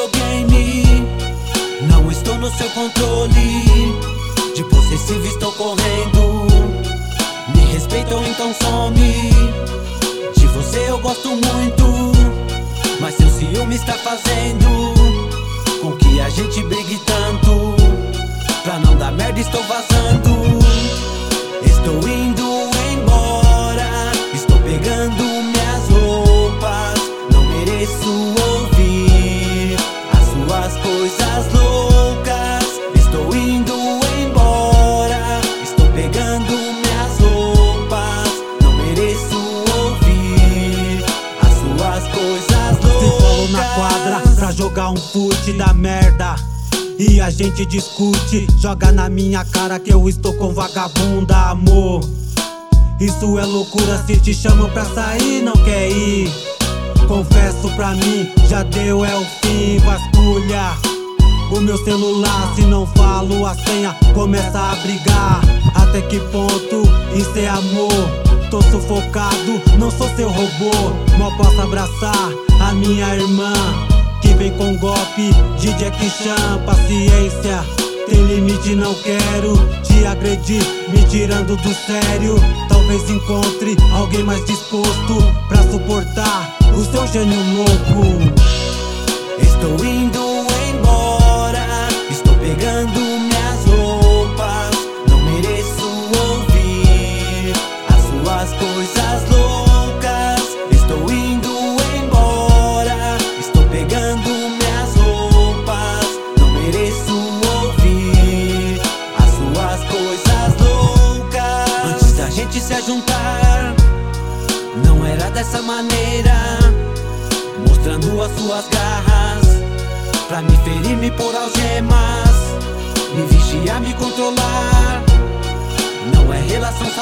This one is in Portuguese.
videogame. Não estou no seu controle. De possessivo estou correndo. Me respeitam, então some. De você eu gosto muito, mas seu ciúme está fazendo com que a gente brigue tanto. Pra não dar merda estou vazando. Estou indo embora. Estou pegando minhas roupas. Não mereço ouvir as suas coisas loucas. Estou indo embora. Estou pegando minhas roupas. Não mereço ouvir as suas coisas loucas. Se colo na quadra pra jogar um fute da merda e a gente discute. Joga na minha cara que eu estou com vagabunda, amor. Isso é loucura, se te chamam pra sair não quer ir. Confesso pra mim, já deu, é o fim. Vasculha o meu celular, se não falo a senha começa a brigar. Até que ponto isso é amor? Tô sufocado, não sou seu robô. Mal posso abraçar a minha irmã que vem com golpe de Jack Chan. Paciência, tem limite, não quero te agredir, me tirando do sério. Talvez encontre alguém mais disposto pra suportar o seu gênio louco. Estou indo embora. Estou pegando minhas roupas. Não mereço ouvir as suas coisas loucas. Estou indo embora. Estou pegando minhas roupas. Não mereço ouvir as suas coisas loucas. Antes da gente se juntar, não era dessa maneira, mostrando as suas garras pra me ferir, me pôr algemas, me vigiar, me controlar. Não é relação